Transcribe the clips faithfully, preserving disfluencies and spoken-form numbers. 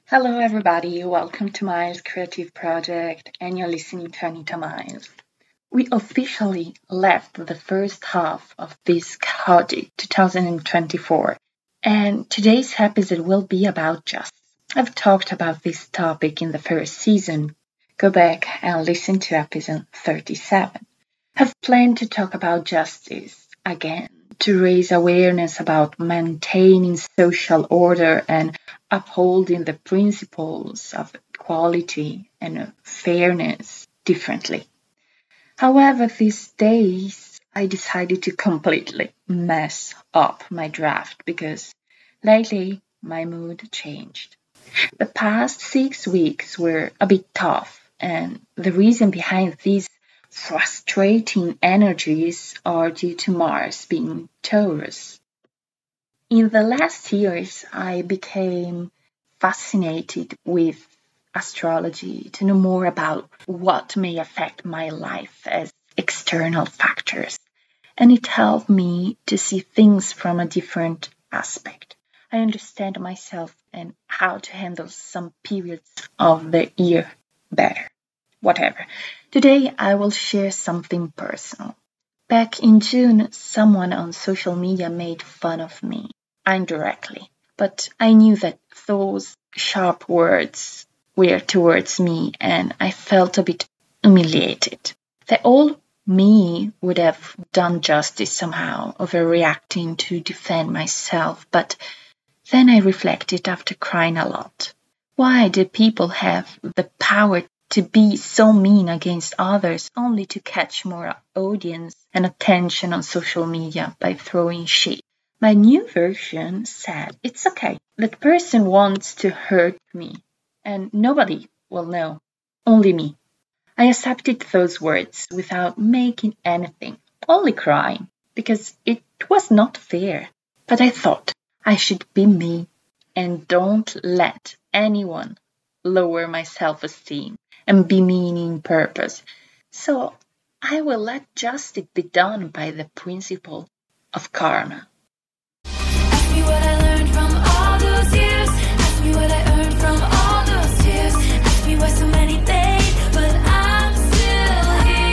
Hello, everybody. Welcome to Miles Creative Project, and you're listening to Anita Miles. We officially left the first half of this chaotic two thousand twenty-four, and today's episode will be about justice. I've talked about this topic in the first season. Go back and listen to episode thirty-seven. I've planned to talk about justice again, to raise awareness about maintaining social order and upholding the principles of equality and fairness differently. However, these days I decided to completely mess up my draft because lately my mood changed. The past six weeks were a bit tough, and the reason behind these frustrating energies are due to Mars being Taurus. In the last years, I became fascinated with astrology to know more about what may affect my life as external factors, and it helped me to see things from a different aspect. I understand myself and how to handle some periods of the year better. Whatever. Today I will share something personal. Back in June, someone on social media made fun of me, indirectly, but I knew that those sharp words were towards me and I felt a bit humiliated. The old me would have done justice somehow, overreacting to defend myself, but then I reflected after crying a lot. Why do people have the power to be so mean against others only to catch more audience and attention on social media by throwing shade? My new version said, it's okay. That person wants to hurt me, and nobody will know, only me. I accepted those words without making anything, only crying, because it was not fair. But I thought I should be me and don't let anyone lower my self-esteem and be mean in purpose. So I will let justice be done by the principle of karma. Ask me what I learned from all those years. Ask me what I earned from all those years. Ask me why so many days, but I'm still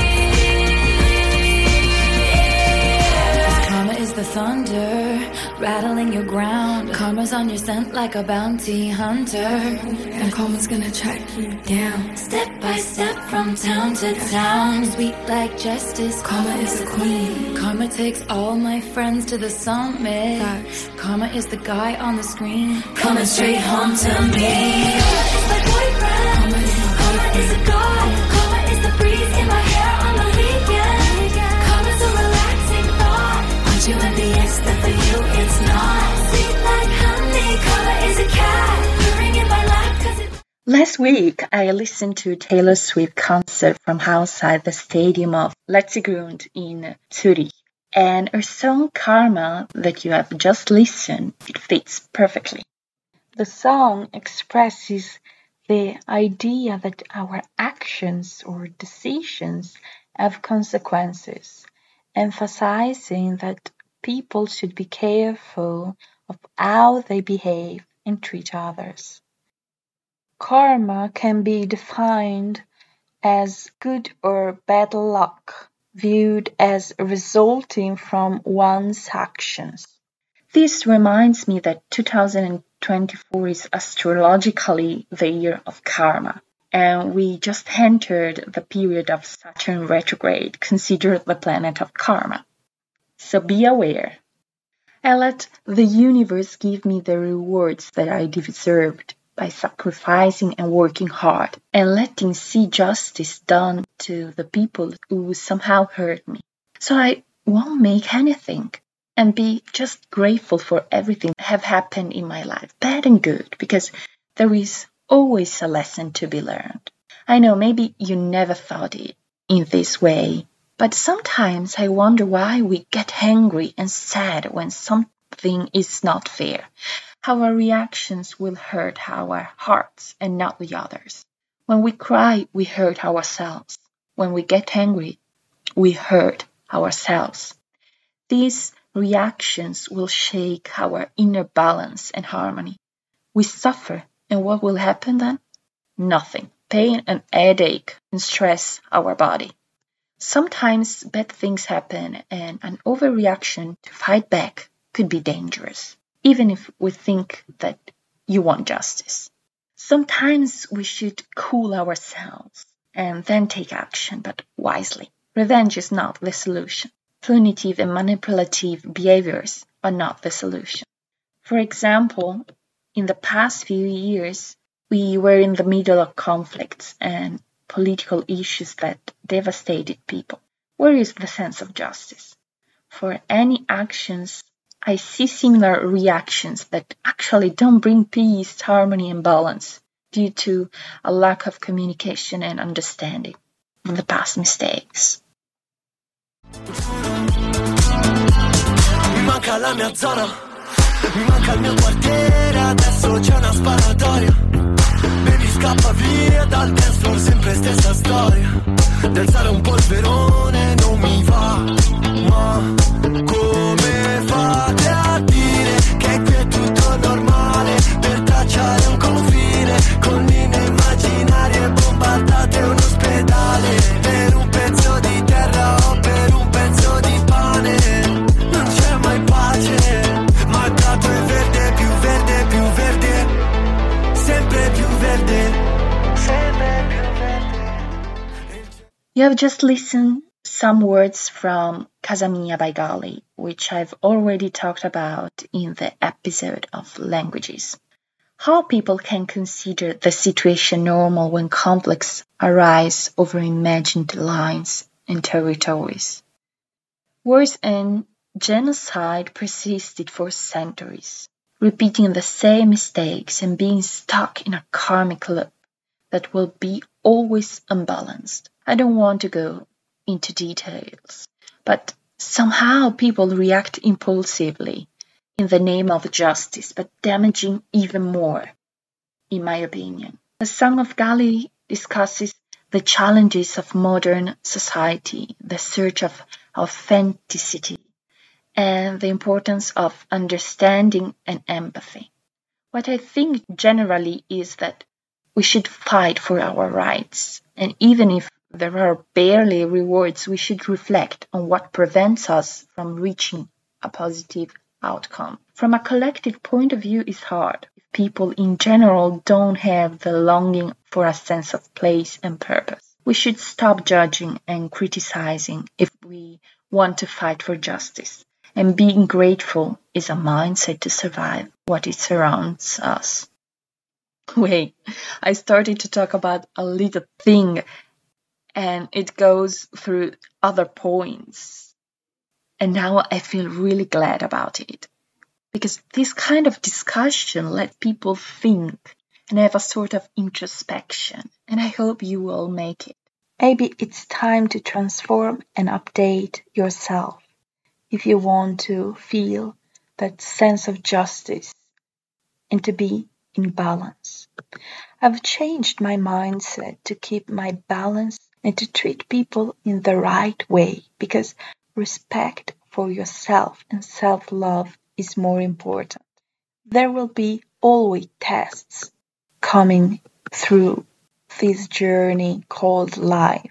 here. Karma is the thunder rattling your ground. Karma's on your scent like a bounty hunter, and karma's gonna track you down. Step by step from town to town, sweet like justice. Karma is the queen. Karma takes all my friends to the summit. Facts. Karma is the guy on the screen coming straight home to me. Karma is my boyfriend. Karma is, karma is a god. Karma is the breeze in my hair on the weekend. Karma's a relaxing thought. Aren't you envious that for you it's not? Sweet like honey. Karma is a cat purring in my lap 'cause it's... Last week, I listened to Taylor Swift concert from outside the stadium of Letzigrund in Zurich. And her song Karma that you have just listened, it fits perfectly. The song expresses the idea that our actions or decisions have consequences, emphasizing that people should be careful of how they behave and treat others. Karma can be defined as good or bad luck, viewed as resulting from one's actions. This reminds me that two thousand twenty-four is astrologically the year of karma, and we just entered the period of Saturn retrograde, considered the planet of karma. So be aware. I let the universe give me the rewards that I deserved by sacrificing and working hard, and letting see justice done to the people who somehow hurt me. So I won't make anything, and be just grateful for everything that have happened in my life, bad and good, because there is always a lesson to be learned. I know maybe you never thought it in this way, but sometimes I wonder why we get angry and sad when something is not fair. Our reactions will hurt our hearts and not the others. When we cry, we hurt ourselves. When we get angry, we hurt ourselves. These reactions will shake our inner balance and harmony. We suffer And what will happen then? Nothing. Pain and headache and stress our body. Sometimes bad things happen and an overreaction to fight back could be dangerous, even if we think that you want justice. Sometimes we should cool ourselves and then take action, but wisely. Revenge is not the solution. Punitive and manipulative behaviors are not the solution. For example, in the past few years, we were in the middle of conflicts and political issues that devastated people. Where is the sense of justice? For any actions, I see similar reactions that actually don't bring peace, harmony, and balance due to a lack of communication and understanding of the past mistakes. Mi manca la mia zona, mi manca il mio quartiere, adesso c'è una sparatoria. Baby scappa via dal dance floor, sempre stessa storia. Danzare un polverone non mi va, ma come fate a dire che qui è tutto normale? Per tracciare un confine con linee immaginarie bombardate un ospedale. Per un pezzo di terra o per un pezzo di pane non c'è mai pace, ma il prato è verde, più verde, più verde, sempre più verde, sempre più verde. You have just listened some words from Casa Mia by Gali, which I've already talked about in the episode of languages. How people can consider the situation normal when conflicts arise over imagined lines and territories. Wars and genocide persisted for centuries, repeating the same mistakes and being stuck in a karmic loop that will be always unbalanced. I don't want to go into details, but somehow people react impulsively in the name of justice, but damaging even more, in my opinion. The Song of Gali discusses the challenges of modern society, the search of authenticity, and the importance of understanding and empathy. What I think generally is that we should fight for our rights, and even if there are barely rewards, we should reflect on what prevents us from reaching a positive outcome. From a collective point of view, it's hard. If people in general don't have the longing for a sense of place and purpose, we should stop judging and criticizing if we want to fight for justice. And being grateful is a mindset to survive what it surrounds us. Wait, I started to talk about a little thing and it goes through other points. And now I feel really glad about it. Because this kind of discussion let people think and have a sort of introspection. And I hope you will make it. Maybe it's time to transform and update yourself if you want to feel that sense of justice and to be in balance. I've changed my mindset to keep my balance and to treat people in the right way because respect for yourself and self-love is more important. There will be always tests coming through this journey called life.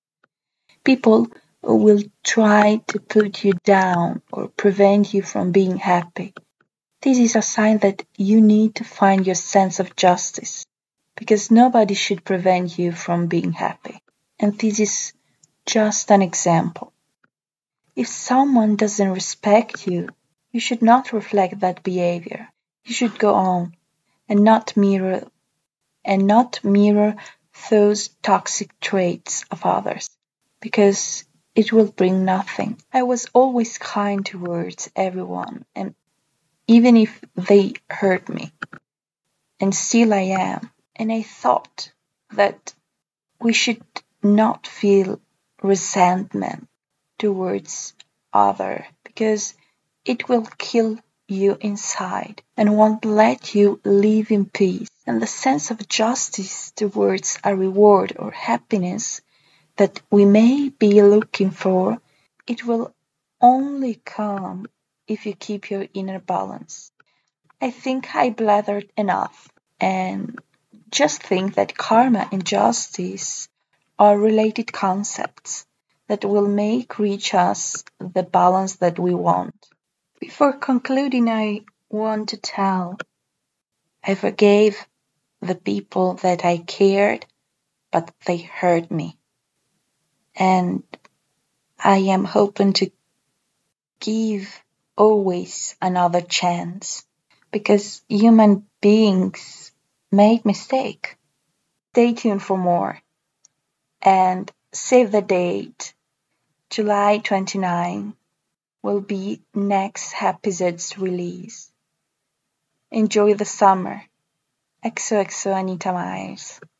People will try to put you down or prevent you from being happy. This is a sign that you need to find your sense of justice because nobody should prevent you from being happy. And this is just an example. If someone doesn't respect you, you should not reflect that behavior. You should go on and not mirror and not mirror those toxic traits of others because it will bring nothing. I was always kind towards everyone, and even if they hurt me, and still I am. And I thought that we should not feel resentment towards other because it will kill you inside and won't let you live in peace. And the sense of justice towards a reward or happiness that we may be looking for, it will only come if you keep your inner balance. I think I blathered enough, and just think that karma and justice are related concepts that will make reach us the balance that we want. Before concluding, I want to tell I forgave the people that I cared, but they hurt me. And I am hoping to give always another chance because human beings made mistake. Stay tuned for more and save the date. July twenty-ninth will be next episode's release. Enjoy the summer. X O X O Anita Miles.